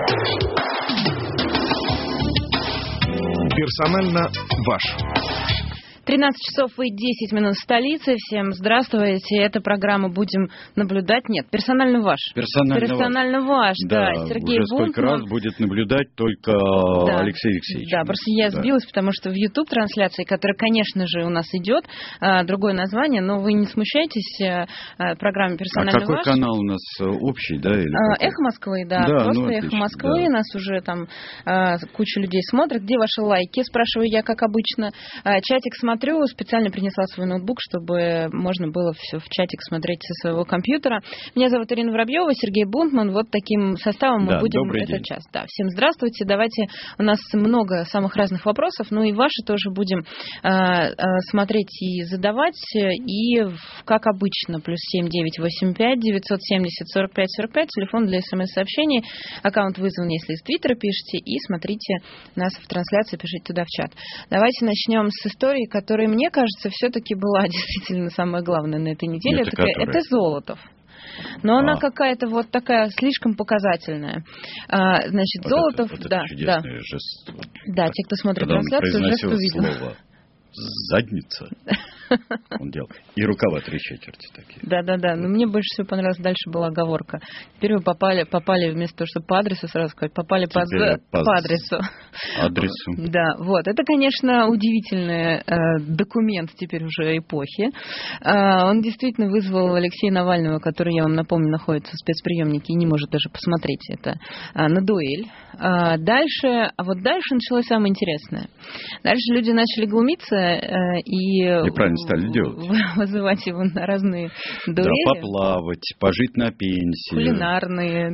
Персонально ваш. 13 часов и 10 минут в столице. Всем здравствуйте. Эта программа «Будем наблюдать». Нет, персонально ваш. Персонально ваш, да. Сергей уже Бунтман. Сколько раз будет наблюдать только Алексей Алексеевич. Да, просто я сбилась, потому что в YouTube-трансляции, которая, конечно же, у нас идет, другое название, но вы не смущайтесь, программа «Персонально ваш». А какой канал у нас общий, да? Или «Эхо Москвы», да, просто «Эхо Москвы». Нас уже там куча людей смотрит. Где ваши лайки, спрашиваю я, как обычно. Чатик смотрю, специально принесла свой ноутбук, чтобы можно было все в чатик смотреть со своего компьютера. Меня зовут Ирина Воробьева, Сергей Бунтман. Вот таким составом мы будем этот час. Да, всем здравствуйте. Давайте, у нас много самых разных вопросов, ну и ваши тоже будем смотреть и задавать. И, как обычно, +7 985 970 45 45, телефон для смс-сообщений, аккаунт вызван, если из Твиттера пишете, и смотрите нас в трансляции, пишите туда в чат. Давайте начнем с истории, которая, мне кажется, все-таки была действительно самое главное на этой неделе. Это Золотов. Но она какая-то вот такая слишком показательная. Значит, вот Золотов... Это чудесный жест. Да, те, кто смотрит трансляцию, жест увидел. Слово «задница». Он делал. И рукава 3/4 такие. Да. Но мне больше всего понравилась дальше была оговорка. Теперь вы попали вместо того, чтобы по адресу сразу сказать, попали по адресу. Адресу. Да, вот. Это, конечно, удивительный документ теперь уже эпохи. Он действительно вызвал Алексея Навального, который, я вам напомню, находится в спецприемнике и не может даже посмотреть это, на дуэль. Дальше началось самое интересное. Дальше люди начали глумиться и правильно стали делать. Вызывать его на разные дуэли. Да, поплавать, пожить на пенсии. Кулинарные,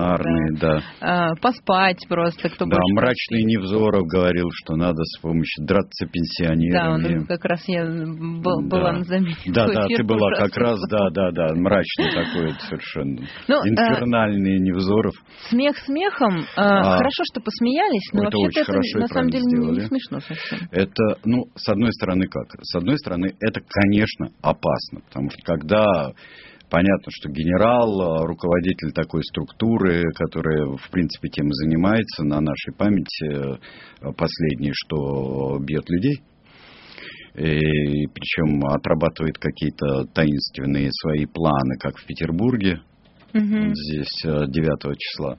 да. Поспать просто, кто больше. Да, мрачный Невзоров говорил, что надо с помощью драться пенсионерами. Да, он как раз я была на замете. Да, ты была как раз, да, мрачный такой совершенно. Инфернальный Невзоров. Смех смехом. Хорошо, что посмеялись, но вообще-то это на самом деле не смешно совсем. Это, с одной стороны как? С одной стороны, это, конечно, опасно, потому что когда понятно, что генерал, руководитель такой структуры, которая, в принципе, тем и занимается, на нашей памяти последнее, что бьет людей, и причем отрабатывает какие-то таинственные свои планы, как в Петербурге, здесь 9 числа.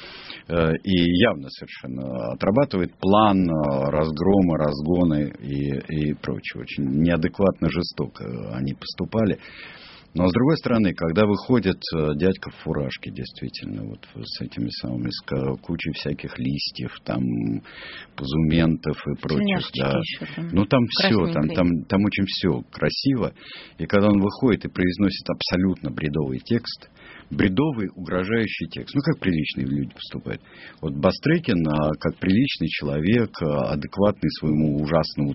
И явно совершенно отрабатывает план разгрома, разгона и прочего. Очень неадекватно жестоко они поступали. Но, с другой стороны, когда выходит дядька в фуражке, действительно, вот с этими самыми, с кучей всяких листьев, там, позументов и прочих, да. Там все, там очень все красиво. И когда он выходит и произносит абсолютно бредовый текст, бредовый, угрожающий текст. Как приличные люди поступают. Вот Бастрыкин, как приличный человек, адекватный своему ужасному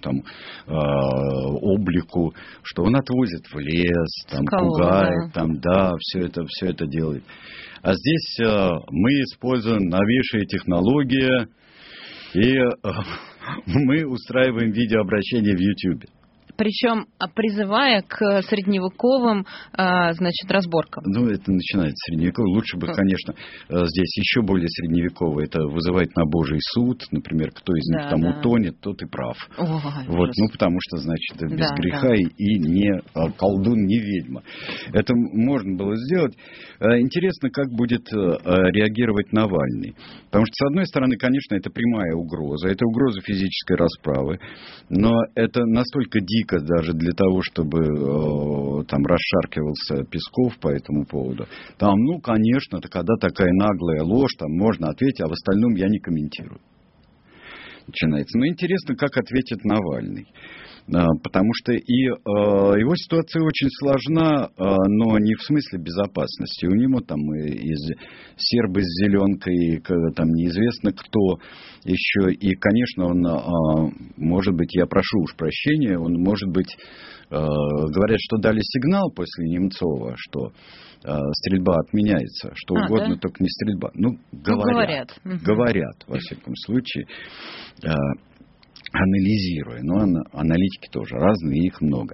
облику, что он отвозит в лес, пугает, все это делает. А здесь мы используем новейшие технологии, и мы устраиваем видеообращение в YouTube. Причем призывая к средневековым, разборкам. Это начинается средневековый. Лучше бы, конечно, здесь еще более средневековый. Это вызывает на Божий суд. Например, кто из них утонет, тот и прав. Потому что, значит, без греха и не колдун, не ведьма. Это можно было сделать. Интересно, как будет реагировать Навальный. Потому что, с одной стороны, конечно, это прямая угроза. Это угроза физической расправы. Но это настолько дико даже для того, чтобы расшаркивался Песков по этому поводу. Конечно, когда такая наглая ложь, можно ответить, а в остальном я не комментирую. Начинается. Но интересно, как ответит Навальный. Потому что его ситуация очень сложна, но не в смысле безопасности. У него из сербы с зеленкой, неизвестно кто еще. И, конечно, он, может быть, я прошу уж прощения, он, может быть, говорят, что дали сигнал после Немцова, что стрельба отменяется, что угодно, да? Только не стрельба. Говорят, во всяком случае, анализируя. Но аналитики тоже разные, их много.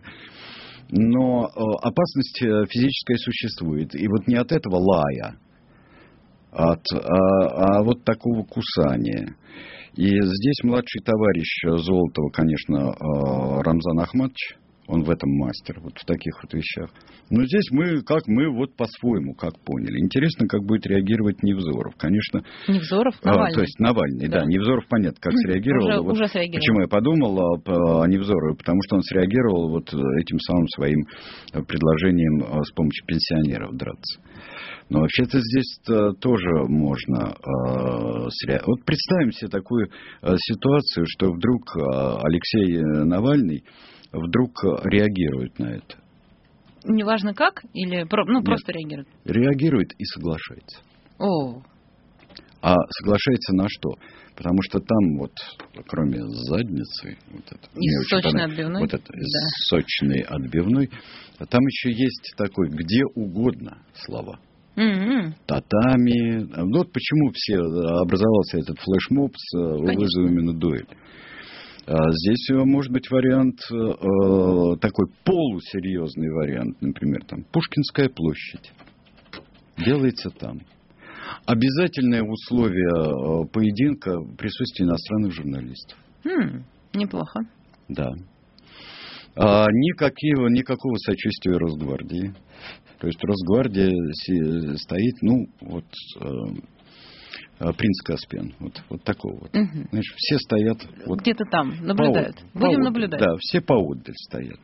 Но опасность физическая существует. И вот не от этого лая, от вот такого кусания. И здесь младший товарищ Золотова, конечно, Рамзан Ахматович, он в этом мастер, вот в таких вот вещах. Но здесь мы вот по-своему, как поняли. Интересно, как будет реагировать Невзоров. Конечно... Nevzorov? Навальный. То есть Навальный, да. Невзоров, понятно, как среагировал. Уже среагировал. Почему я подумал о Невзорове? Потому что он среагировал вот этим самым своим предложением с помощью пенсионеров драться. Но вообще-то здесь тоже можно... Вот представим себе такую ситуацию, что вдруг Алексей Навальный вдруг реагирует на это. Неважно как? Или просто реагирует? Реагирует и соглашается. О. А соглашается на что? Потому что там вот, кроме задницы... Вот это, из сочной отбивной? Вот это, из сочной отбивной. Там еще есть такой где угодно слова. Татами. Вот почему образовался этот флешмоб с вызовами на дуэль. Здесь может быть вариант, такой полусерьезный вариант, например, там Пушкинская площадь. Делается там. Обязательное условие поединка — присутствие иностранных журналистов. Неплохо. Да. Никакого сочувствия Росгвардии. То есть Росгвардия стоит, принц Каспиан, вот такого вот. Знаешь, все стоят... Где-то там, наблюдают. Будем наблюдать. Да, все поотдаль стоят.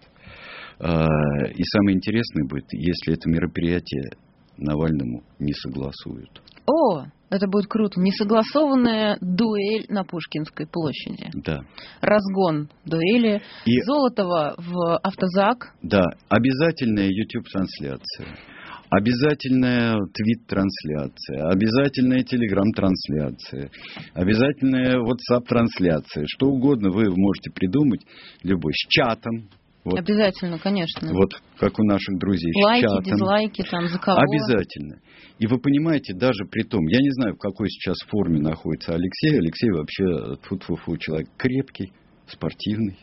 И самое интересное будет, если это мероприятие Навальному не согласуют. О, это будет круто. Несогласованная дуэль на Пушкинской площади. Да. Разгон дуэли. И... Золотова в автозак. Да, обязательная YouTube-трансляция. Обязательная твит-трансляция, обязательная телеграм-трансляция, обязательная WhatsApp-трансляция. Что угодно вы можете придумать, любой, с чатом. Вот. Обязательно, конечно. Вот как у наших друзей. Лайки, с чатом. дизлайки, там, за кого. Обязательно. И вы понимаете, даже при том, я не знаю, в какой сейчас форме находится Алексей. Алексей вообще, тьфу-тьфу-тьфу, человек крепкий, спортивный,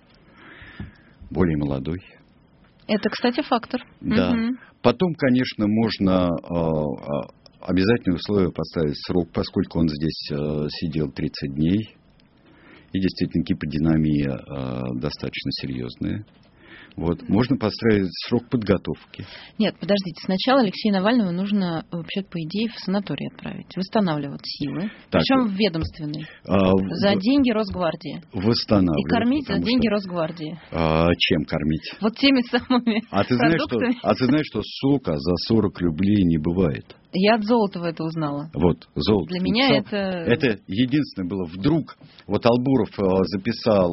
более молодой. Это, кстати, фактор. Да. Потом, конечно, можно обязательные условия поставить срок, поскольку он здесь сидел 30 дней. И действительно гиподинамия достаточно серьезная. Вот. Можно поставить срок подготовки. Нет, подождите. Сначала Алексея Навального нужно, вообще-то, по идее, в санаторий отправить. Восстанавливать силы. Так, причем в ведомственный. За деньги Росгвардии. Восстанавливать. И кормить за деньги Росгвардии. Чем кормить? Вот теми самыми продуктами. Ты знаешь, что сока за 40 рублей не бывает? Я от Золотова это узнала. Вот, Золотов. Для меня это... Это единственное было. Вдруг, вот Албуров записал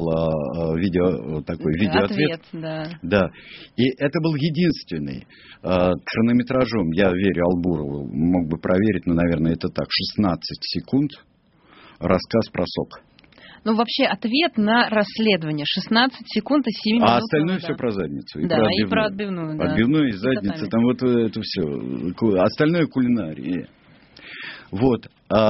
видеоответ. Да. И это был единственный. Хронометражом, я верю Албурову, мог бы проверить, но, наверное, это так, 16 секунд рассказ про сок. Ну, вообще, ответ на расследование. 16 секунд и 7 минут. А остальное все про задницу. И про отбивную. Да. Отбивную и задницу. Там вот это все. Остальное кулинария. Вот.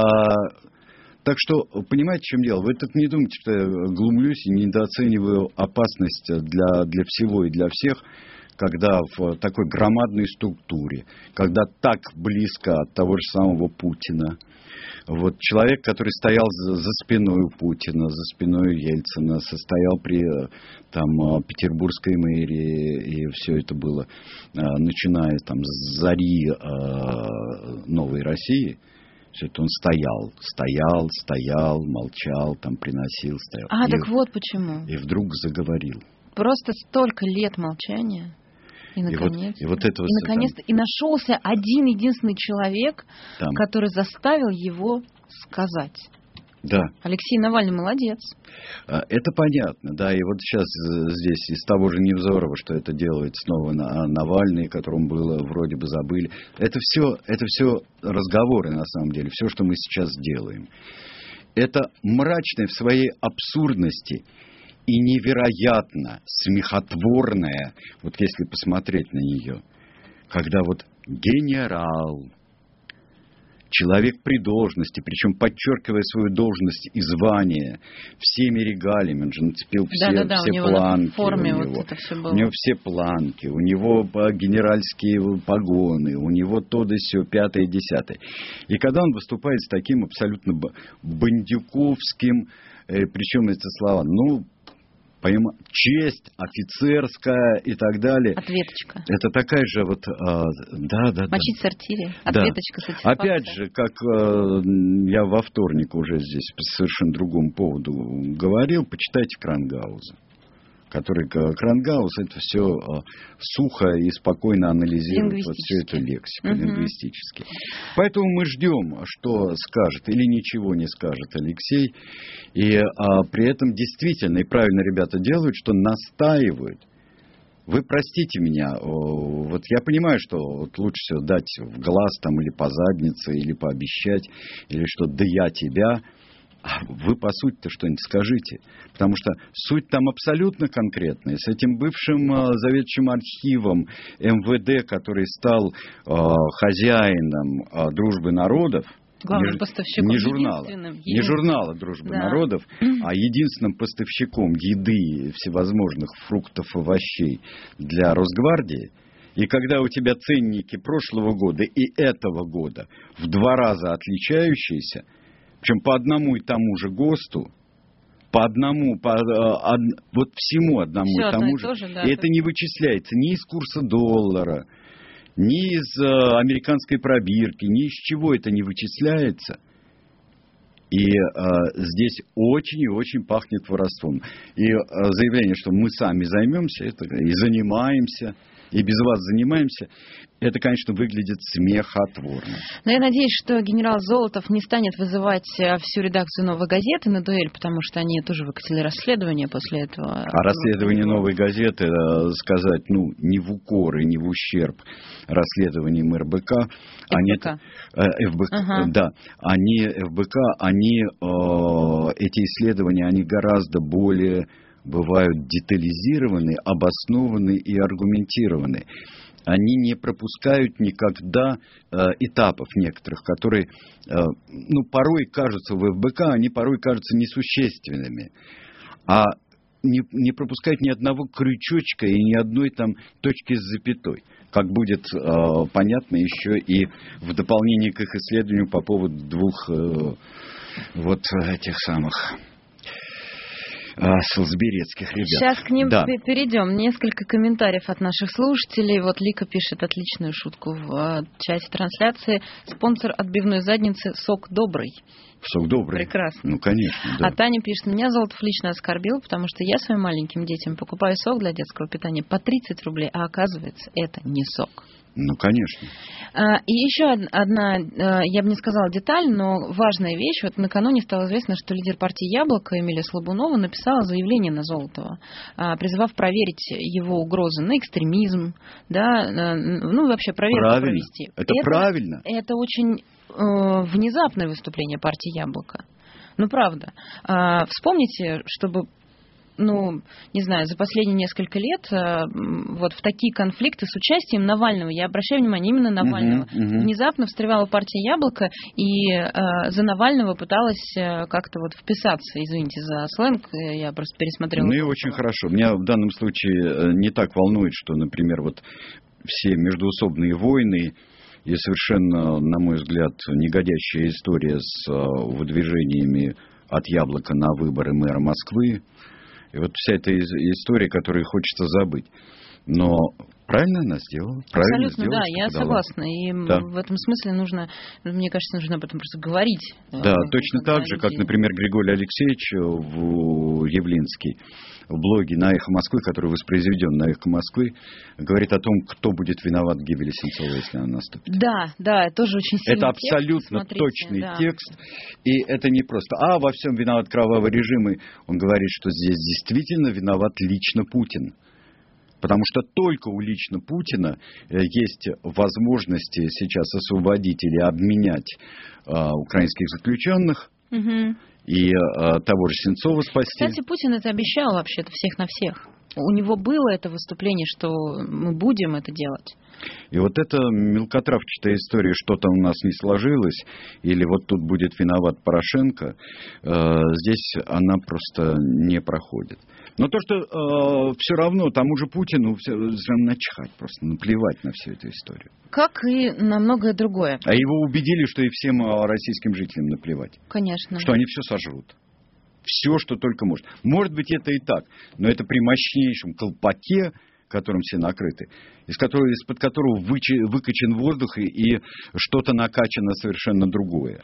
Так что, понимаете, в чем дело? Вы тут не думайте, что я глумлюсь и недооцениваю опасность для всего и для всех, когда в такой громадной структуре, когда так близко от того же самого Путина, вот человек, который стоял за спиной у Путина, за спиной Ельцина, состоял при Петербургской мэрии, и все это было, начиная с зари новой России, все это он стоял, молчал, приносил, стоял. Так вот почему. И вдруг заговорил. Просто столько лет молчания. И наконец-то и нашелся один единственный человек, который заставил его сказать. Да. Алексей Навальный молодец. Это понятно, да. И вот сейчас здесь из того же Невзорова, что это делает снова Навальный, которому было вроде бы забыли. Это все разговоры на самом деле, все, что мы сейчас делаем. Это мрачное в своей абсурдности и невероятно смехотворная, вот если посмотреть на нее, когда вот генерал, человек при должности, причем подчеркивая свою должность и звание всеми регалиями. Он же нацепил все планки. У него все планки, у него генеральские погоны, у него то да сё, 5-е, 10-е. И когда он выступает с таким абсолютно бандюковским, причем эти слова, честь, офицерская и так далее. Ответочка. Это такая же Мочить в сортире. Ответочка, сатисфакция. Опять же, как я во вторник уже здесь по совершенно другому поводу говорил, почитайте Крангауза. Крангаус это все сухо и спокойно анализирует вот всю эту лексику лингвистически. Поэтому мы ждем, что скажет или ничего не скажет Алексей. И при этом действительно и правильно ребята делают, что настаивают. Вы простите меня, вот я понимаю, что вот лучше всего дать в глаз там, или по заднице, или пообещать, или что да я тебя. А вы по сути-то что-нибудь скажите. Потому что суть там абсолютно конкретная. С этим бывшим заведующим архивом МВД, который стал хозяином «Дружбы народов», главным поставщиком, не журнала «Дружбы народов», а единственным поставщиком еды, всевозможных фруктов, овощей для Росгвардии. И когда у тебя ценники прошлого года и этого года в 2 раза отличающиеся, причем по одному и тому же ГОСТу, вот всему одному все и тому же. И это не вычисляется ни из курса доллара, ни из американской пробирки, ни из чего это не вычисляется. И здесь очень и очень пахнет воровством. И заявление, что мы сами займемся, это и занимаемся, и без вас занимаемся, это, конечно, выглядит смехотворно. Но я надеюсь, что генерал Золотов не станет вызывать всю редакцию «Новой газеты» на дуэль, потому что они тоже выкатили расследование после этого. А расследование «Новой газеты», сказать, не в укор и не в ущерб расследованиям РБК. Эти исследования, они гораздо более бывают детализированы, обоснованы и аргументированы. Они не пропускают никогда этапов некоторых, которые, порой кажутся в ФБК, они порой кажутся несущественными. А не пропускают ни одного крючочка и ни одной там точки с запятой. Как будет понятно еще и в дополнение к их исследованию по поводу 2 этих самых солсберецких ребят. Сейчас к ним перейдем. Несколько комментариев от наших слушателей. Вот Лика пишет отличную шутку в чате трансляции. Спонсор отбивной задницы «Сок добрый». Сок добрый. Прекрасно. Конечно, да. А Таня пишет, меня Золотов лично оскорбил, потому что я своим маленьким детям покупаю сок для детского питания по 30 рублей, а оказывается, это не сок. Конечно. И еще одна, я бы не сказала деталь, но важная вещь. Вот накануне стало известно, что лидер партии «Яблоко» Эмилия Слабунова написала заявление на Золотова, призывав проверить его угрозы на экстремизм, вообще проверку провести. Это правильно. Это очень внезапное выступление партии «Яблоко». Правда. Вспомните, чтобы... не знаю, за последние несколько лет вот в такие конфликты с участием Навального, я обращаю внимание именно Навального, внезапно встревала партия «Яблоко» и за Навального пыталась как-то вот вписаться, извините за сленг, я просто пересмотрела. И очень хорошо. Меня в данном случае не так волнует, что, например, вот все междоусобные войны и совершенно, на мой взгляд, негодящая история с выдвижениями от «Яблока» на выборы мэра Москвы. И вот вся эта история, которую хочется забыть. Но правильно она сделала. Абсолютно, да, я согласна. И в этом смысле мне кажется, нужно об этом просто говорить. Да, точно так же, как, например, Григорий Алексеевич Явлинский в блоге на «Эхо Москвы», который воспроизведен на «Эхо Москвы», говорит о том, кто будет виноват в гибели Сенцова, если она наступит. Да, тоже очень сильный это абсолютно текст, точный текст. И это не просто во всем виноват кровавый режим. И он говорит, что здесь действительно виноват лично Путин. Потому что только у лично Путина есть возможности сейчас освободить или обменять украинских заключенных. И того же Сенцова спасти. Кстати, Путин это обещал вообще-то всех на всех. У него было это выступление, что мы будем это делать. И вот эта мелкотравчатая история, что-то у нас не сложилось, или вот тут будет виноват Порошенко, здесь она просто не проходит. Но то, что все равно тому же Путину начихать просто, наплевать на всю эту историю. Как и на многое другое. А его убедили, что и всем российским жителям наплевать. Конечно. Что они все сожрут. Все, что только может. Может быть, это и так, но это при мощнейшем колпаке, которым все накрыты, из-под которого выкачан воздух и что-то накачано совершенно другое.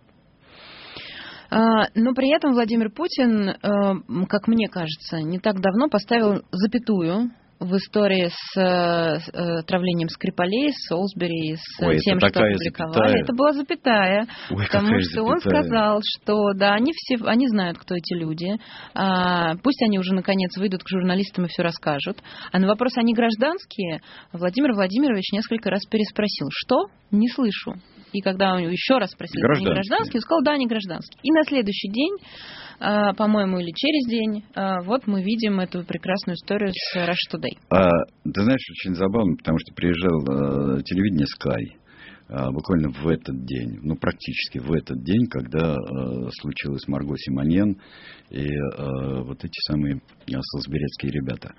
Но при этом Владимир Путин, как мне кажется, не так давно поставил запятую в истории с отравлением Скрипалей, с Солсбери, с тем, что опубликовали. Запятая. Это была запятая, потому что запятая. Он сказал, что да, они знают, кто эти люди. Пусть они уже наконец выйдут к журналистам и все расскажут. А на вопрос, они гражданские, Владимир Владимирович несколько раз переспросил, что? Не слышу. И когда он еще раз спросил, они гражданские, он сказал, да, они гражданские. И на следующий день, по-моему, или через день, вот мы видим эту прекрасную историю с Russia Today. Ты знаешь, очень забавно, потому что приезжал телевидение Sky буквально в этот день, практически в этот день, когда случилось Марго Симоньян и вот эти самые солсберецкие ребята.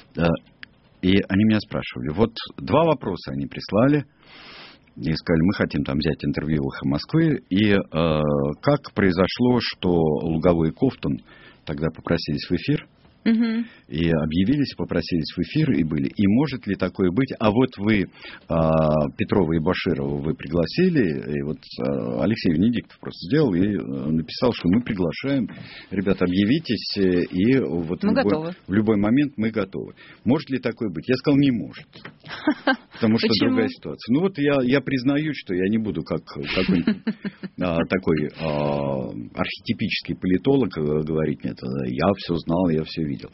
И они меня спрашивали, вот 2 вопроса они прислали. И сказали, мы хотим там взять интервью у «Эхо Москвы». И как произошло, что Луговой и Ковтун тогда попросились в эфир, и объявились, попросились в эфир, и были. И может ли такое быть? А вот вы Петрова и Баширова вы пригласили, и вот Алексей Венедиктов просто сделал и написал, что мы приглашаем, ребята, объявитесь, и вот в любой момент мы готовы. Может ли такое быть? Я сказал, не может. Потому что другая ситуация. Ну вот я признаюсь, что я не буду как какой-нибудь такой архетипический политолог говорить мне это. Я все знал, я все видел.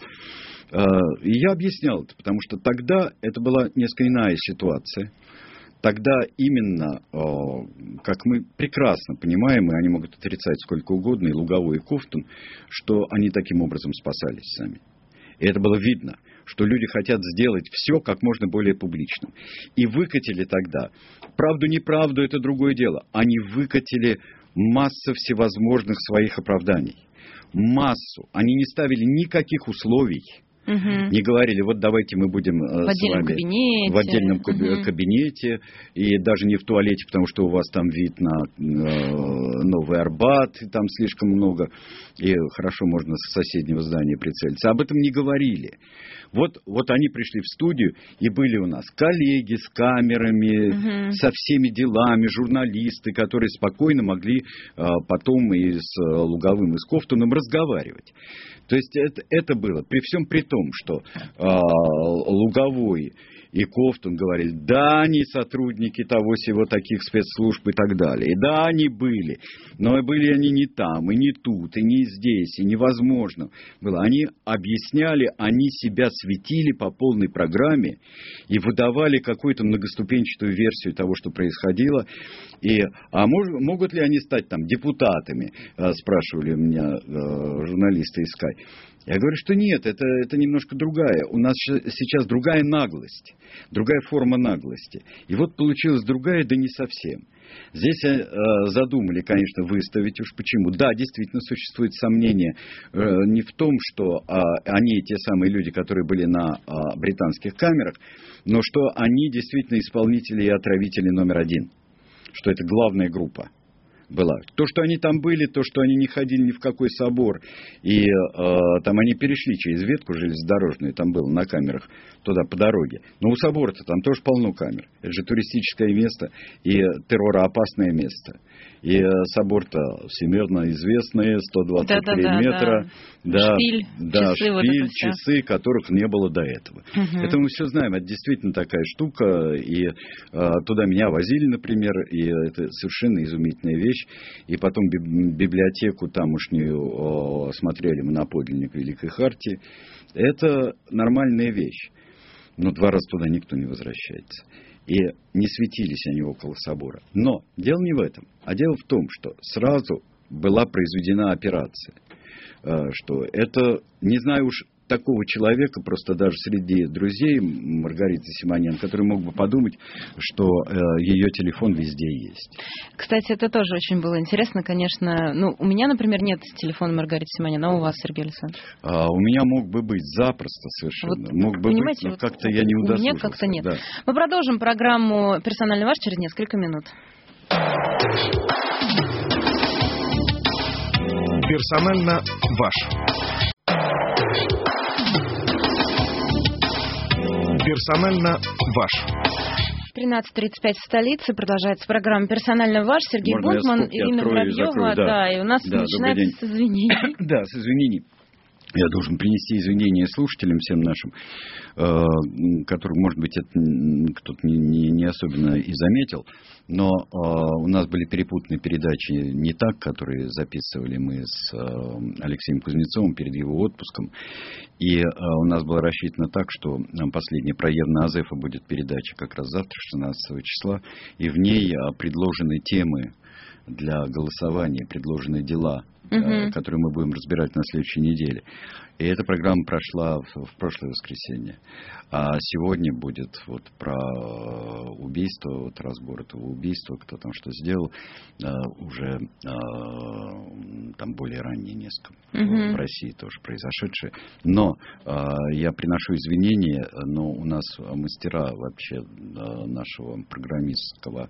И я объяснял это, потому что тогда это была несколько иная ситуация. Тогда именно, как мы прекрасно понимаем, и они могут отрицать сколько угодно, и Луговой, и Ковтун, что они таким образом спасались сами. И это было видно, что люди хотят сделать все как можно более публичным. И выкатили тогда, правду-неправду, это другое дело, они выкатили массу всевозможных своих оправданий. Массу. Они не ставили никаких условий. Не говорили, вот давайте мы будем с вами в отдельном кабинете, и даже не в туалете, потому что у вас там вид на Новый Арбат, и там слишком много, и хорошо можно с соседнего здания прицелиться. Об этом не говорили. Вот они пришли в студию, и были у нас коллеги с камерами, со всеми делами, журналисты, которые спокойно могли потом и с Луговым, и с Ковтуном разговаривать. То есть это было при всем при том, что Луговой и Ковтун говорили, да, они сотрудники того-сего таких спецслужб и так далее. И да, они были, но были они не там, и не тут, и не здесь, и невозможно было. Они объясняли, они себя светили по полной программе и выдавали какую-то многоступенчатую версию того, что происходило. Могут ли они стать там депутатами, спрашивали меня журналисты из Sky. Я говорю, что нет, это немножко другая. У нас сейчас другая наглость, другая форма наглости. И вот получилась другая, да не совсем. Здесь задумали, конечно, выставить уж почему. Да, действительно, существует сомнение не в том, что они те самые люди, которые были на британских камерах, но что они действительно исполнители и отравители номер 1. Что это главная группа была. То, что они там были, то, что они не ходили ни в какой собор, и там они перешли через ветку железнодорожную, там было на камерах, туда по дороге. Но у собора-то там тоже полно камер. Это же туристическое место и терророопасное место. И собор-то всемирно известный, 123 метра. Да, шпиль, часы, которых не было до этого. Это мы все знаем, это действительно такая штука, и туда меня возили, например, и это совершенно изумительная вещь. И потом библиотеку тамошнюю смотрели мы на подлинник Великой Хартии. Это нормальная вещь. Но 2 раза туда никто не возвращается. И не светились они около собора. Но дело не в этом. А дело в том, что сразу была произведена операция. Что это, не знаю уж такого человека, просто даже среди друзей Маргариты Симонян, который мог бы подумать, что ее телефон везде есть. Кстати, это тоже очень было интересно, конечно. Ну, у меня, например, нет телефона Маргариты Симонян, а у вас, Сергей Александрович? У меня мог бы быть запросто совершенно. Вот, мог бы понимаете, быть, но как-то я не удосужился. У меня как-то нет. Да. Мы продолжим программу «Персональный ваш» через несколько минут. Персонально ваш. Персонально ваш. 13:35 в столице. Продолжается программа «Персонально ваш». Сергей Бунтман, Ирина Муравьева. Да, и у нас начинается с извинений. Да, с извинений. Я должен принести извинения слушателям всем нашим, которых, может быть, это кто-то не особенно и заметил, но у нас были перепутанные передачи «Не так», которые записывали мы с Алексеем Кузнецовым перед его отпуском. И у нас было рассчитано так, что последняя про Евна Азефа будет передача как раз завтра, 16 числа, и в ней предложены темы для голосования, предложенные дела, которые мы будем разбирать на следующей неделе. И эта программа прошла в прошлое воскресенье. А сегодня будет вот про убийство, вот разбор этого убийства, кто там что сделал, уже там более раннее несколько в России тоже произошедшее. Но я приношу извинения, но у нас мастера вообще нашего программистского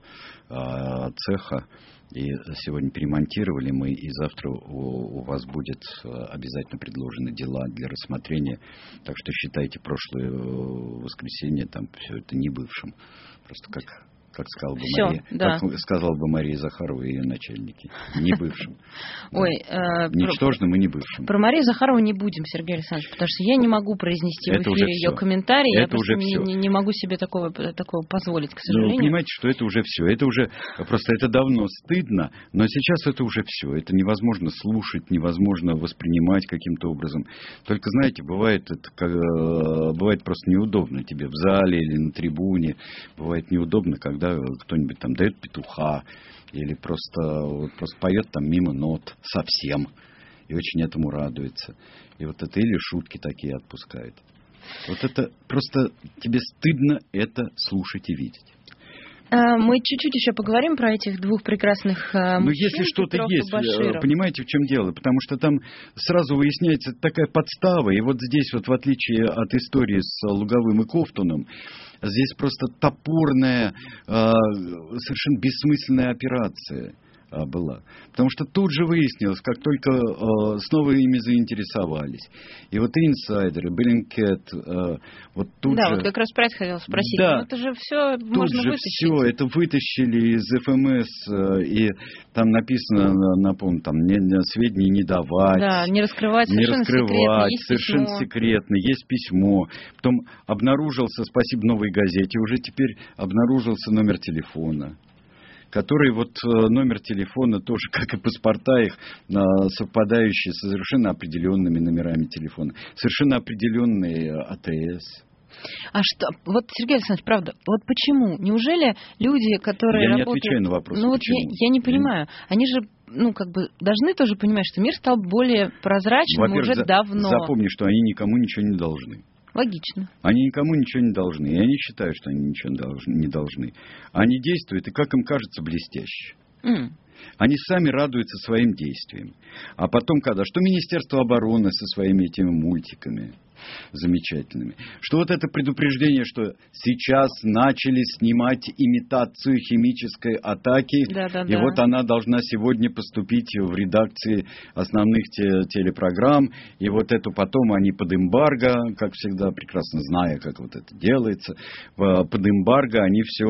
цеха, и сегодня перемонтировали мы, и завтра у вас будет обязательно предложены дела для рассмотрения. Так что считайте прошлое воскресенье там все это не бывшим. Просто как сказала бы Мария, да. Как сказала бы Мария Захарова и ее начальники. Не бывшим. Ой, ничтожным и не бывшим. Про Марию Захарову не будем, Сергей Александрович, потому что я не могу произнести в эфире ее комментарии. Я просто не могу себе такого позволить, к сожалению. Ну, вы понимаете, что это уже все. Это уже просто это давно стыдно, но сейчас это уже все. Это невозможно слушать, невозможно воспринимать каким-то образом. Только, знаете, бывает просто неудобно тебе в зале или на трибуне. Бывает неудобно, когда кто-нибудь там дает петуха или просто поет там мимо нот совсем и очень этому радуется. И вот это или шутки такие отпускает. Вот это просто тебе стыдно это слушать и видеть. Мы чуть-чуть еще поговорим про этих двух прекрасных мужчин. Но если что-то есть, понимаете, в чем дело? Потому что там сразу выясняется такая подстава. И вот здесь, вот в отличие от истории с Луговым и Ковтуном, здесь просто топорная, совершенно бессмысленная операция была. Потому что тут же выяснилось, как только снова ими заинтересовались. И вот инсайдеры, Bellingcat, вот тут же... Да, вот как раз про это хотела спросить. Да, но это же все можно же вытащить. Все это вытащили из ФМС, и там написано, напомню, там сведения не давать. Да, не раскрывать, совершенно секретно, есть письмо. Потом обнаружился, спасибо Новой газете, уже теперь обнаружился номер телефона, который вот номер телефона тоже, как и паспорта их, совпадающие с совершенно определенными номерами телефона. Совершенно определенные АТС. А что? Вот, Сергей Александрович, правда, вот почему? Неужели люди, которые работают... Я не отвечаю на вопрос. Ну вот я не понимаю. Они же, должны тоже понимать, что мир стал более прозрачным уже давно. Запомни, что они никому ничего не должны. Логично. Они никому ничего не должны. И они считают, что они ничего не должны. Они действуют, и, как им кажется, блестяще. Они сами радуются своим действиям. А потом, что Министерство обороны со своими этими мультиками замечательными, что вот это предупреждение, что сейчас начали снимать имитацию химической атаки, и вот она должна сегодня поступить в редакции основных телепрограмм, и вот эту потом они под эмбарго, как всегда, прекрасно зная, как вот это делается, под эмбарго они все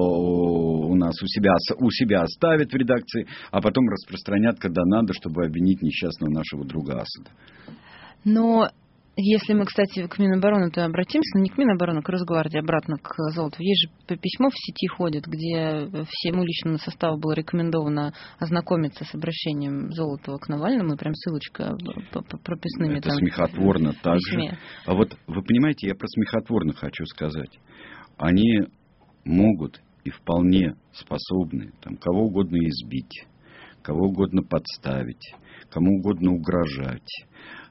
у нас у себя оставят в редакции, а потом распространят, когда надо, чтобы обвинить несчастного нашего друга Асада. Но если мы, кстати, к Минобороны-то обратимся, не к Минобороны, к Росгвардии, обратно к Золотову. Есть же письмо в сети ходит, где всему личному составу было рекомендовано ознакомиться с обращением Золотова к Навальному, и прям ссылочка прописными. Это смехотворно также. А вот вы понимаете, я про смехотворно хочу сказать. Они могут и вполне способны кого угодно избить, кого угодно подставить, кому угодно угрожать,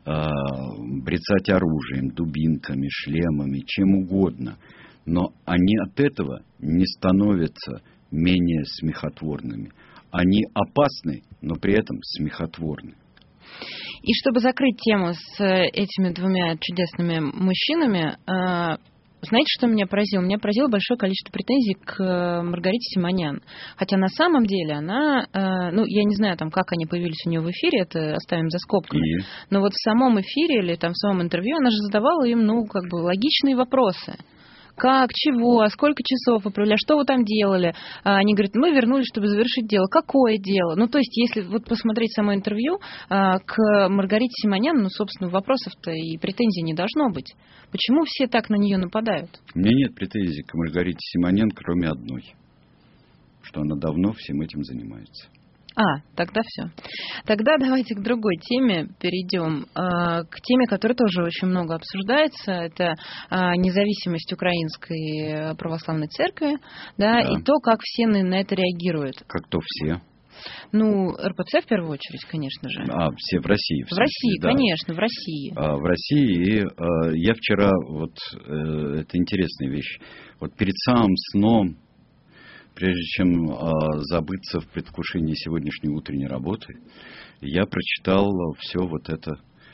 брецать оружием, дубинками, шлемами, чем угодно. Но они от этого не становятся менее смехотворными. Они опасны, но при этом смехотворны. И чтобы закрыть тему с этими двумя чудесными мужчинами, знаете, что меня поразило? Меня поразило большое количество претензий к Маргарите Симонян. Хотя на самом деле она, я не знаю, там, как они появились у нее в эфире, это оставим за скобками. Но вот в самом эфире или там в самом интервью она же задавала им, логичные вопросы. Как, чего, сколько часов управляли, что вы там делали? Они говорят, мы вернулись, чтобы завершить дело. Какое дело? То есть, если вот посмотреть само интервью, к Маргарите Симонян, собственно, вопросов-то и претензий не должно быть. Почему все так на нее нападают? У меня нет претензий к Маргарите Симонян, кроме одной, что она давно всем этим занимается. Тогда все. Тогда давайте к другой теме перейдем. К теме, которая тоже очень много обсуждается. Это независимость Украинской Православной Церкви. Да. И то, как все на это реагируют. Как то все? РПЦ в первую очередь, конечно же. Все в России. В России, да. Конечно, в России. В России. И я вчера, это интересная вещь, перед самым сном, прежде чем забыться в предвкушении сегодняшней утренней работы, я прочитал все это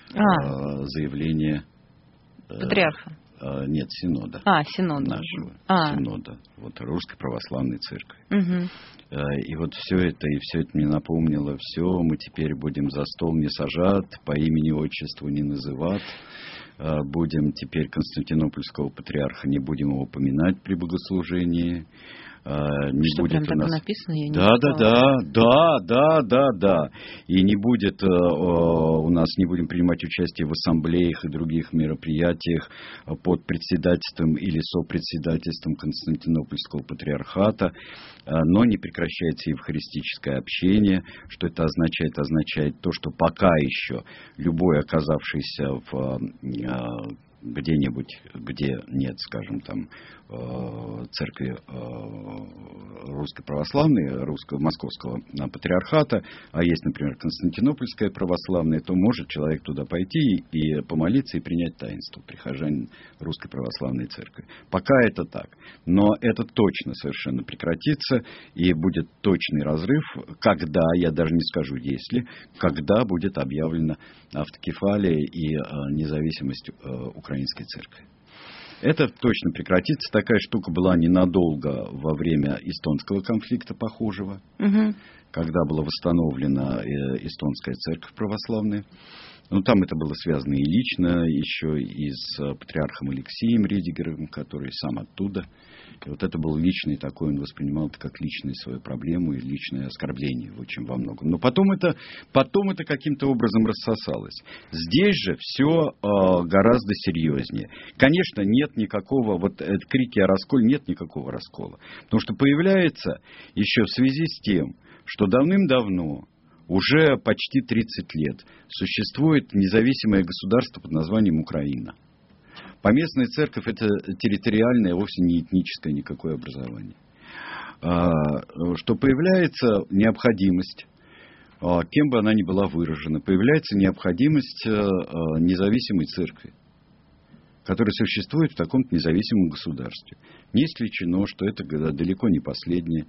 заявление патриарха. Нет, синода. Синода. Нашего. Синода. Русской Православной Церкви. Угу. И все это мне напомнило, мы теперь будем за стол не сажать, по имени отчеству не называть. Будем теперь Константинопольского патриарха, не будем его упоминать при богослужении. Что, прям так написано? Я не Да. И не будет, у нас не будем принимать участие в ассамблеях и других мероприятиях под председательством или сопредседательством Константинопольского патриархата, но не прекращается евхаристическое общение. Что это означает? Означает то, что пока еще любой, оказавшийся где-нибудь, где нет, скажем, там, церкви Русской Православной, Русского Московского патриархата, а есть, например, Константинопольская православная, то может человек туда пойти и помолиться и принять таинство, прихожанин Русской Православной Церкви. Пока это так. Но это точно совершенно прекратится, и будет точный разрыв, когда, я даже не скажу если, когда будет объявлена автокефалия и независимость Украинской Церкви. Это точно прекратится. Такая штука была ненадолго во время эстонского конфликта похожего, когда была восстановлена эстонская церковь православная. Там это было связано и лично, еще и с патриархом Алексием Редигером, который сам оттуда. И это был личный такой, он воспринимал это как личную свою проблему и личное оскорбление очень во многом. Но потом это каким-то образом рассосалось. Здесь же все гораздо серьезнее. Конечно, нет никакого, крики о расколе, нет никакого раскола. Потому что появляется еще в связи с тем, что давным-давно, уже почти 30 лет, существует независимое государство под названием Украина. Поместная церковь – это территориальное, вовсе не этническое никакое образование. Что появляется необходимость, кем бы она ни была выражена, появляется необходимость независимой церкви, которая существует в таком-то независимом государстве. Не исключено, что это далеко не последнее.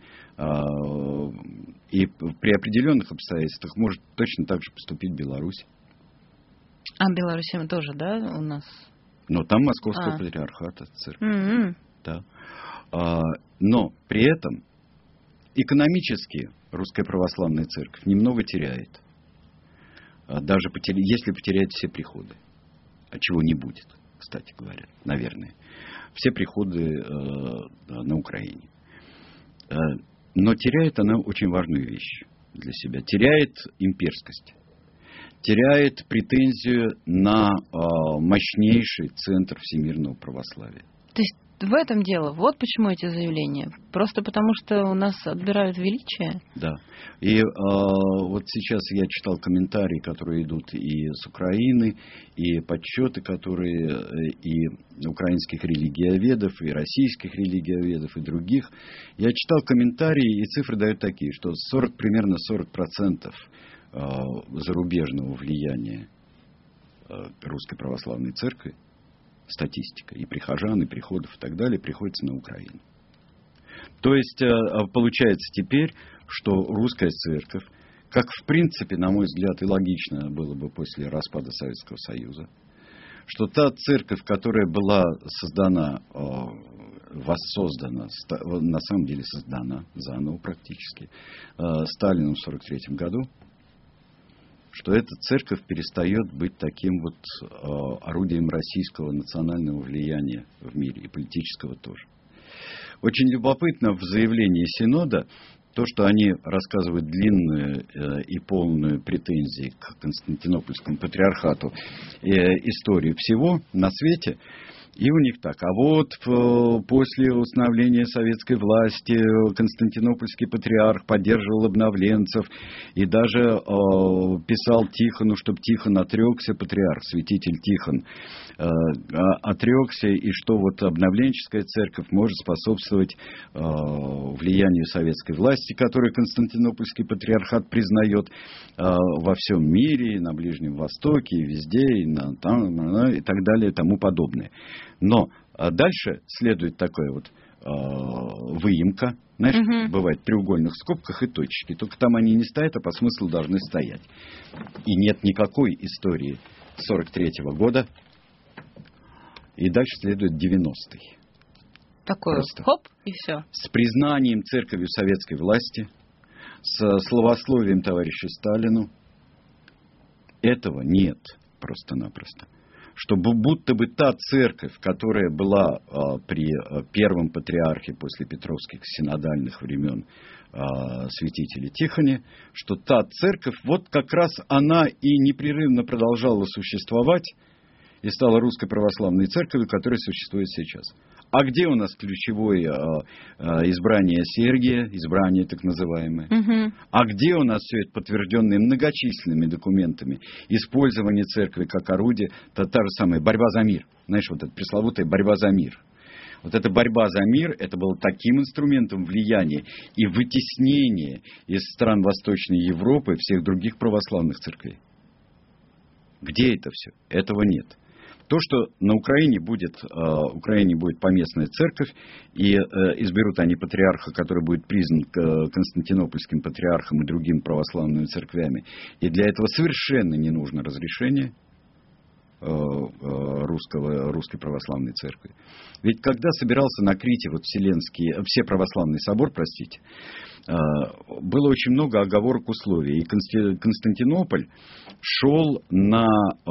И при определенных обстоятельствах может точно так же поступить Беларусь. Беларусь тоже, да, у нас? Но там Московского патриархата церковь. Да. Но при этом экономически Русская Православная Церковь немного теряет. Даже если потеряет все приходы. А чего не будет, кстати говоря, наверное. Все приходы на Украине. Но теряет она очень важную вещь для себя. Теряет имперскость. Теряет претензию на мощнейший центр всемирного православия. То есть в этом дело. Вот почему эти заявления. Просто потому, что у нас отбирают величие. Да. И вот сейчас я читал комментарии, которые идут и с Украины, и подсчеты, которые и украинских религиоведов, и российских религиоведов, и других. Я читал комментарии, и цифры дают такие, что примерно 40% зарубежного влияния Русской Православной Церкви, статистика, и прихожан, и приходов, и так далее, приходится на Украину. То есть, получается теперь, что русская церковь, как в принципе, на мой взгляд, и логично было бы после распада Советского Союза, что та церковь, которая была создана, воссоздана, на самом деле создана заново практически, Сталином в 1943 году, что эта церковь перестает быть таким вот орудием российского национального влияния в мире, и политического тоже. Очень любопытно в заявлении Синода то, что они рассказывают длинную и полную претензии к Константинопольскому патриархату историю всего на свете. И у них так. А вот после установления советской власти Константинопольский патриарх поддерживал обновленцев и даже писал Тихону, чтобы Тихон отрекся, патриарх, святитель Тихон, отрекся, и что вот обновленческая церковь может способствовать влиянию советской власти, которую Константинопольский патриархат признает во всем мире, и на Ближнем Востоке, и везде, и так далее, и тому подобное. Но дальше следует такое вот выемка. Знаешь, бывает в треугольных скобках и точки. Только там они не стоят, а по смыслу должны стоять. И нет никакой истории 43-го года. И дальше следует 90-й. Такое хоп, и все. С признанием церковью советской власти, с словословием товарища Сталину. Этого нет просто-напросто. Что будто бы та церковь, которая была при первом патриархе после Петровских синодальных времен святителя Тихоне, что та церковь, вот как раз она и непрерывно продолжала существовать и стала Русской Православной Церковью, которая существует сейчас. А где у нас ключевое избрание Сергия, избрание так называемое? А где у нас все это подтвержденное многочисленными документами? Использование церкви как орудие, та же самая борьба за мир. Знаешь, вот эта пресловутая борьба за мир. Вот эта борьба за мир, это было таким инструментом влияния и вытеснения из стран Восточной Европы всех других православных церквей. Где это все? Этого нет. То, что на Украине будет поместная церковь, и изберут они патриарха, который будет признан Константинопольским патриархом и другими православными церквями, и для этого совершенно не нужно разрешение Русской Православной Церкви. Ведь когда собирался на Крите Всеправославный собор, было очень много оговорок условий. И Константинополь шел на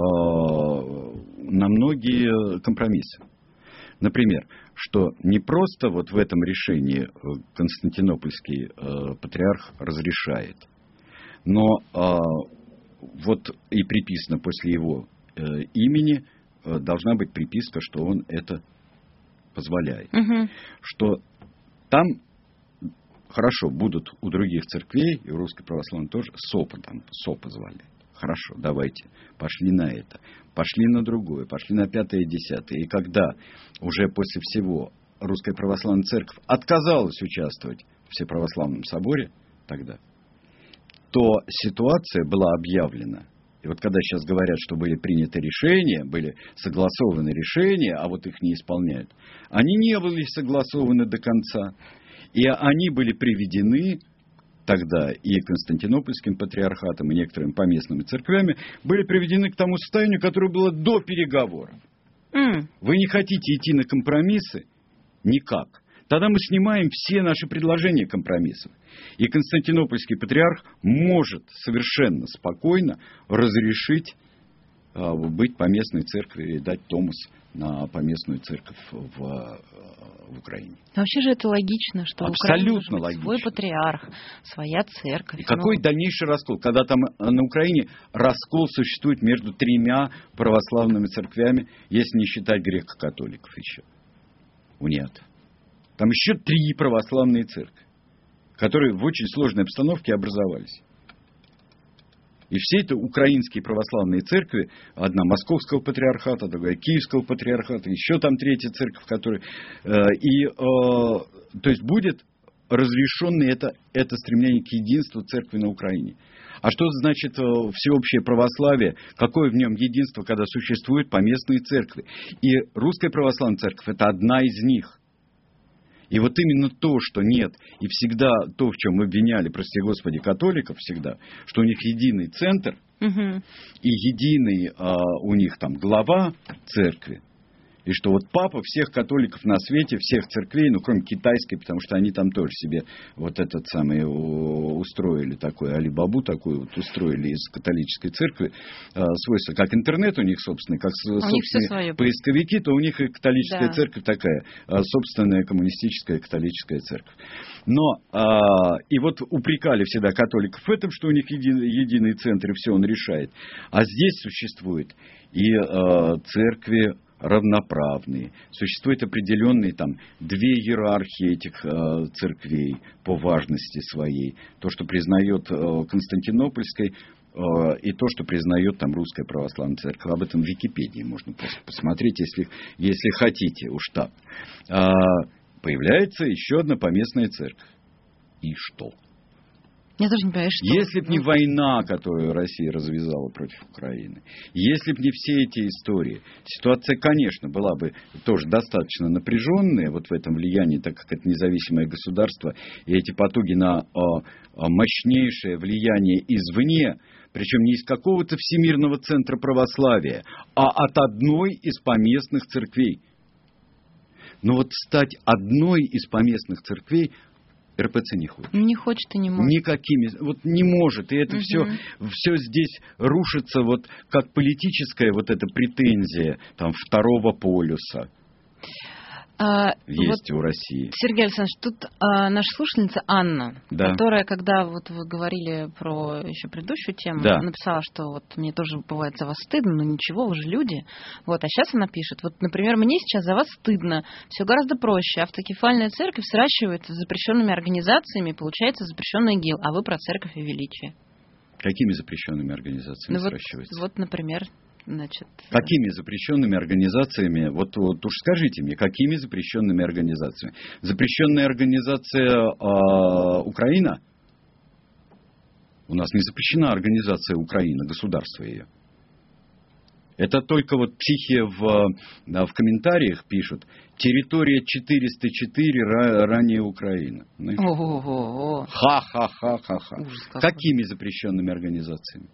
многие компромиссы. Например, что не просто вот в этом решении Константинопольский патриарх разрешает, но вот и приписано после его имени должна быть приписка, что он это позволяет. Что там хорошо будут у других церквей, и у Русской Православной тоже, СОПа звали. Хорошо, давайте, пошли на это, пошли на другое, пошли на 5-е, 10-е. И когда уже после всего Русская Православная Церковь отказалась участвовать в Всеправославном соборе тогда, то ситуация была объявлена. И вот когда сейчас говорят, что были приняты решения, были согласованы решения, а вот их не исполняют, они не были согласованы до конца. И они были приведены тогда и Константинопольским патриархатом, и некоторыми поместными церквями, были приведены к тому состоянию, которое было до переговоров. Вы не хотите идти на компромиссы? Никак. Тогда мы снимаем все наши предложения компромиссов. И Константинопольский патриарх может совершенно спокойно разрешить быть поместной церкви и дать томос на поместную церковь в Украине. Вообще же это логично, что абсолютно в Украине свой патриарх, своя церковь. И какой дальнейший раскол? Когда там на Украине раскол существует между 3 православными церквями, если не считать греко-католиков еще. униатов. Там еще 3 православные церкви, которые в очень сложной обстановке образовались. И все это украинские православные церкви, одна Московского патриархата, другая Киевского патриархата, еще там 3-я церковь, которая... то есть будет разрешенное это стремление к единству церкви на Украине. А что значит всеобщее православие? Какое в нем единство, когда существуют поместные церкви? И Русская православная церковь – это одна из них. И вот именно то, что нет, и всегда то, в чем мы обвиняли, прости Господи, католиков всегда, что у них единый центр, и единый у них там глава церкви, и что вот папа всех католиков на свете, всех церквей, ну, кроме китайской, потому что они там тоже себе вот этот самый устроили такой, Али-Бабу такой вот устроили из католической церкви, свойство, как интернет у них собственный, как собственные поисковики, то у них и католическая церковь такая, собственная коммунистическая католическая церковь. Но, и вот упрекали всегда католиков в этом, что у них единый центр, и все он решает. А здесь существует и церкви равноправные. Существуют определенные там 2 иерархии этих церквей по важности своей. То, что признает Константинопольская, и то, что признает там Русская православная церковь. Об этом в Википедии можно посмотреть, если хотите уж так. Появляется еще одна поместная церковь. И что? Я тоже не понимаю, что... Если бы не война, которую Россия развязала против Украины, если бы не все эти истории, ситуация, конечно, была бы тоже достаточно напряженная вот в этом влиянии, так как это независимое государство, и эти потуги на мощнейшее влияние извне, причем не из какого-то всемирного центра православия, а от одной из поместных церквей. Но вот стать одной из поместных церквей РПЦ не хочет. Не хочет и не может. Никакими. Вот не может. И это все здесь рушится вот как политическая вот эта претензия там, второго полюса. Есть вот у России. Сергей Александрович, тут наша слушательница Анна, которая, когда вот вы говорили про еще предыдущую тему, написала, что вот мне тоже бывает за вас стыдно, но ничего, вы же люди. Вот, а сейчас она пишет, вот, например, мне сейчас за вас стыдно, все гораздо проще. Автокефальная церковь сращивает с запрещенными организациями, получается запрещенный ИГИЛ, а вы про церковь и величие. Какими запрещенными организациями сращивается? Вот, например... Значит, какими запрещенными организациями, вот уж скажите мне, какими запрещенными организациями? Запрещенная организация Украина? У нас не запрещена организация Украина, государство ее. Это только вот психи в комментариях пишут, территория 404 ранее Украина. Ха-ха-ха-ха-ха. Какими запрещенными организациями?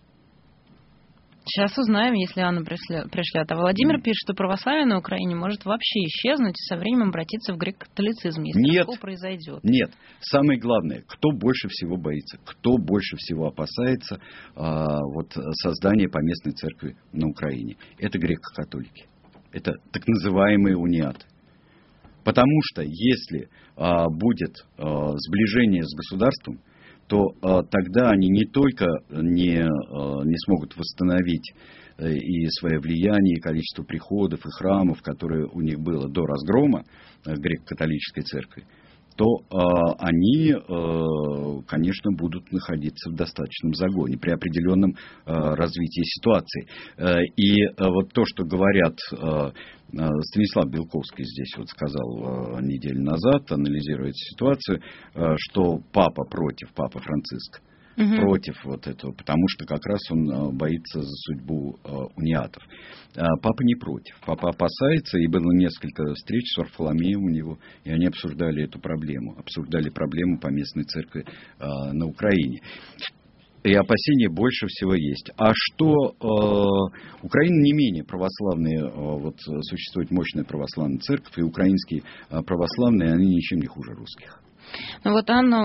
Сейчас узнаем, если Анна пришлет. А Владимир пишет, что православие на Украине может вообще исчезнуть и со временем обратиться в греко-католицизм, если такое произойдет. Нет. Самое главное, кто больше всего боится, кто больше всего опасается создания поместной церкви на Украине. Это греко-католики. Это так называемые униаты. Потому что если будет сближение с государством, то тогда они не только не смогут восстановить и свое влияние, и количество приходов, и храмов, которые у них было до разгрома греко-католической церкви, то они, конечно, будут находиться в достаточном загоне при определенном развитии ситуации. И вот то, что говорят... Станислав Белковский здесь вот сказал неделю назад, анализируя ситуацию, что папа Франциск, против вот этого, потому что как раз он боится за судьбу униатов. Папа не против. Папа опасается, и было несколько встреч с Варфоломеем у него, и они обсуждали эту проблему, проблему поместной церкви на Украине. И опасения больше всего есть. А что Украина не менее православная, существует мощная православная церковь, и украинские православные, они ничем не хуже русских. Ну вот Анна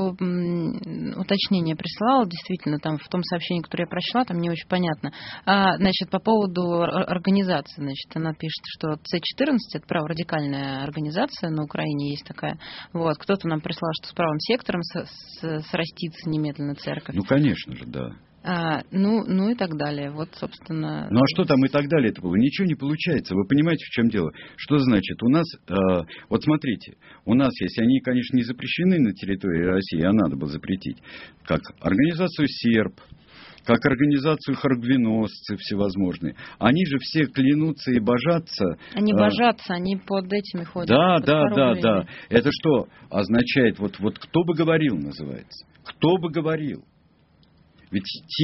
уточнение прислала, действительно, там в том сообщении, которое я прочла, там не очень понятно. Значит, по поводу организации, значит, она пишет, что С14 это праворадикальная организация, на Украине есть такая. Вот, кто-то нам прислал, что с правым сектором срастится немедленно церковь. Ну, конечно же, да. Ну и так далее. Вот, собственно... Ну а что там и так далее это было? Ничего не получается. Вы понимаете, в чем дело? Что значит? У нас, вот смотрите, у нас, если они, конечно, не запрещены на территории России, а надо было запретить, как организацию «Серб», как организацию «Харгвиносцы» всевозможные. Они же все клянутся и божатся. Они божатся, они под этими ходят. Да. Это что означает? Вот кто бы говорил, называется. Кто бы говорил? Ведь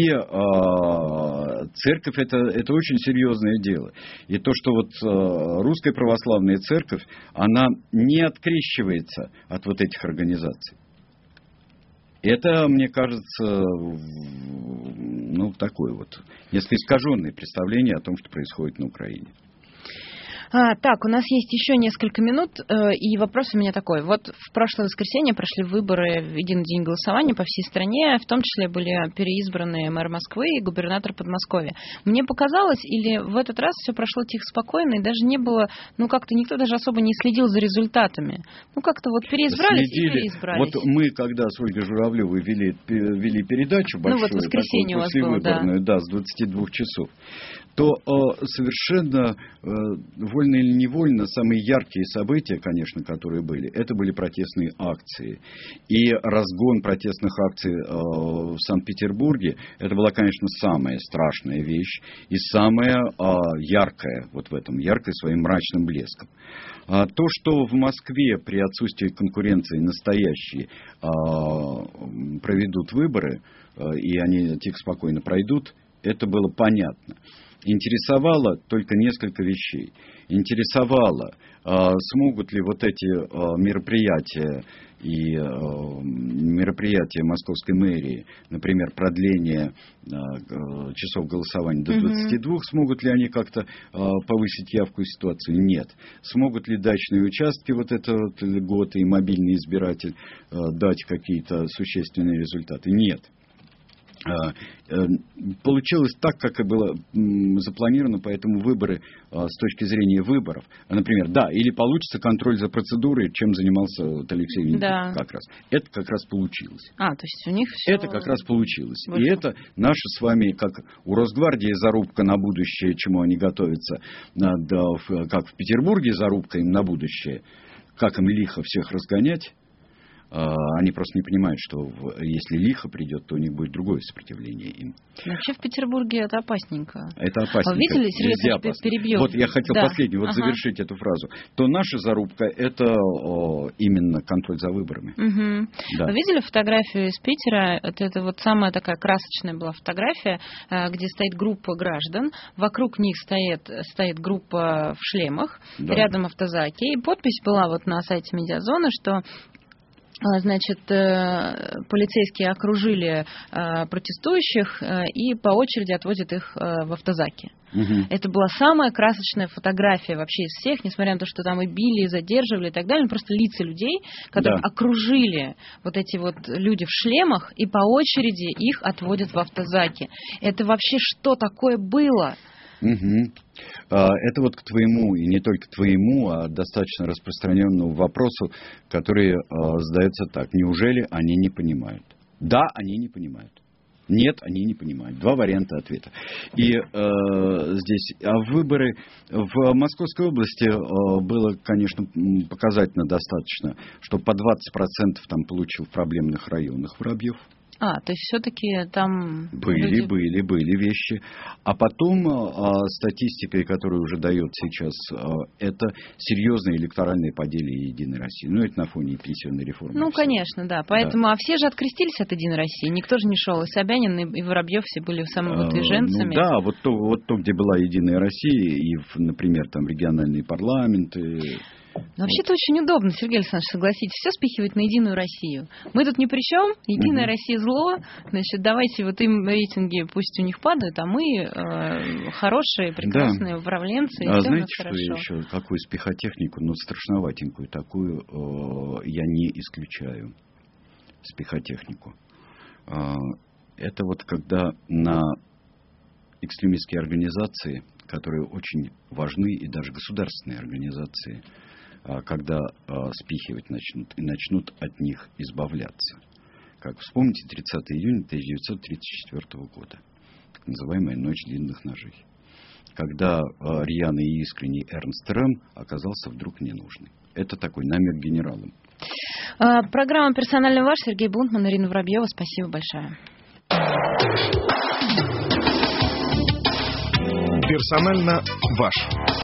церковь это очень серьезное дело. И то, что вот русская православная церковь, она не открещивается от вот этих организаций. Это, мне кажется, такое вот несколько искаженное представление о том, что происходит на Украине. Так, у нас есть еще несколько минут, и вопрос у меня такой. Вот в прошлое воскресенье прошли выборы в единый день голосования по всей стране, в том числе были переизбраны мэр Москвы и губернатор Подмосковья. Мне показалось, или в этот раз все прошло тихо, спокойно, и даже не было, как-то никто даже особо не следил за результатами. Как-то вот переизбрались и переизбрались. Вот мы, когда с Ольгой Журавлевой вели передачу большую, вот воскресенье у вас было, с 22 часов, то совершенно вольно или невольно самые яркие события, конечно, которые были, это были протестные акции. И разгон протестных акций в Санкт-Петербурге, это была, конечно, самая страшная вещь и самая яркая, вот в этом, яркая своим мрачным блеском. То, что в Москве при отсутствии конкуренции настоящие проведут выборы, и они тихо, спокойно пройдут, это было понятно. Интересовало только несколько вещей. Интересовало, смогут ли вот эти мероприятия и мероприятия Московской мэрии, например, продление часов голосования до 22, смогут ли они как-то повысить явку и ситуацию? Нет. Смогут ли дачные участки, вот это вот льготы и мобильный избиратель дать какие-то существенные результаты? Нет. Получилось так, как и было запланировано, поэтому выборы с точки зрения выборов, например, или получится контроль за процедурой, чем занимался Алексей Венедиктович, как раз. Это как раз получилось. То есть у них все... Это как раз получилось. И это наша с вами, как у Росгвардии зарубка на будущее, чему они готовятся, как в Петербурге зарубка им на будущее, как им лихо всех разгонять. Они просто не понимают, что если лихо придет, то у них будет другое сопротивление им. Вообще в Петербурге это опасненько. Это опасненько. Вы видели, Сергей, перебью. Вот я хотел последний, завершить эту фразу. То наша зарубка – это именно контроль за выборами. Да. Вы видели фотографию из Питера? Это вот самая такая красочная была фотография, где стоит группа граждан. Вокруг них стоит группа в шлемах, рядом автозаки. И подпись была вот на сайте Медиазоны, что... Значит, полицейские окружили протестующих и по очереди отвозят их в автозаки. Это была самая красочная фотография вообще из всех, несмотря на то, что там и били, и задерживали и так далее. Просто лица людей, которые окружили вот эти вот люди в шлемах и по очереди их отводят в автозаки. Это вообще что такое было? Это вот к твоему, и не только твоему, а достаточно распространенному вопросу, который задается так. Неужели они не понимают? Да, они не понимают. Нет, они не понимают. Два варианта ответа. И здесь выборы в Московской области было, конечно, показательно достаточно, что по 20% там получил в проблемных районах Воробьев. То есть все-таки там... Были вещи. А потом статистикой, которая уже дает сейчас, это серьезное электоральное падение Единой России. Это на фоне пенсионной реформы. Конечно, да. Поэтому, а все же открестились от Единой России. Никто же не шел. И Собянин, и Воробьев все были самовыдвиженцами. Вот то, где была Единая Россия, и, например, там региональные парламенты... Вообще-то очень удобно, Сергей Александрович, согласитесь, все спихивать на Единую Россию. Мы тут ни при чем, Единая Россия зло, значит, давайте вот им рейтинги пусть у них падают, а мы хорошие, прекрасные управленцы, и все у нас хорошо. Знаете, что еще? Какую спихотехнику, страшноватенькую такую я не исключаю. Спихотехнику. Это вот когда на экстремистские организации, которые очень важны, и даже государственные организации, когда спихивать начнут, и начнут от них избавляться. как. Вспомните 30 июня 1934 года. Так называемая «Ночь длинных ножей». Когда рьяный и искренний Эрнст Рöhm оказался вдруг ненужный. Это такой намек генералам. Программа «Персонально ваш». Сергей Бунтман, Ирина Воробьева. Спасибо большое. Персонально ваш.